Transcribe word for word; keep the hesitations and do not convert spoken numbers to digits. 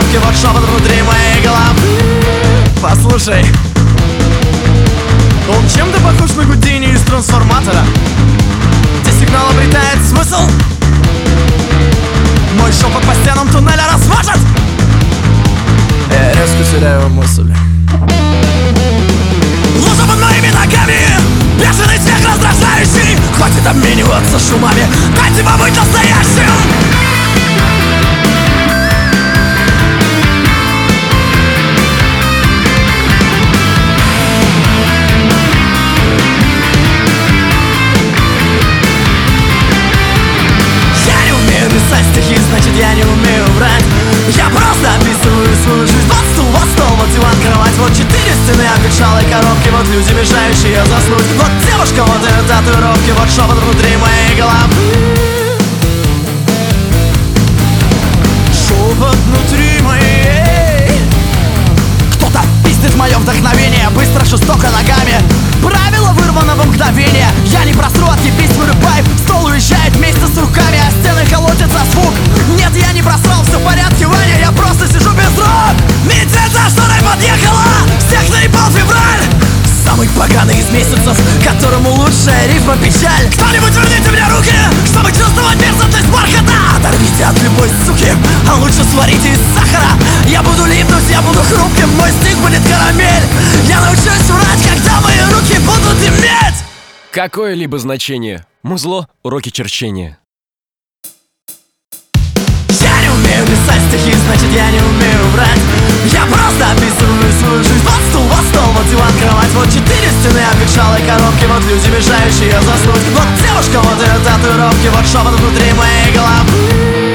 татуировки, вот шепот внутри моей головы. Послушай, он чем-то похож на Гудини из трансформатора, где сигнал обретает смысл. Мой шепот по стенам туннеля размажет. Я резко теряю мысль. Лужа под моими ногами, бешеный смех раздражающий. Хватит обмениваться шумами, дайте побыть настоящим. Я не умею писать стихи, значит я не умею врать. Я просто описываю свою жизнь. Вот стул, вот стол, вот диван, кровать. Вот четыре стены, обветшалой коробки. Вот люди, мешающие заснуть. Вот девушка, вот ее татуировки. Вот шепот внутри моей головы. Шепот внутри моей. Кто-то пиздит мое вдохновение. Быстро, жестоко ногами. Правило вырвано во мгновение. Я не просру, отъебись, вырубай. Стол уезжает вместе с руками, а стены колотятся звук. Нет, я не просрал, все в порядке, Ваня. Я просто сижу без рук. Метель за шторой подъехала. Всех наебал февраль. Самый поганый из месяцев, которому лучшая рифма печаль. Кто-нибудь верните мне руки, чтобы чувствовать мерзость бархата. Оторвите от любой суки, а лучше сварите из сахара. Я буду липнуть, я буду хрупким, мой стих будет карамель. Я научусь врать, когда мои руки будут иметь какое-либо значение. Музло. Уроки черчения. Я не умею писать стихи, значит я не умею врать. Я просто описываю свою жизнь. Вот стул, вот стол, вот диван, кровать. Вот четыре стены, обветшалой коробки. Вот люди, мешающие заснуть. Вот девушка, вот ее татуировки. Вот шепот внутри моей головы.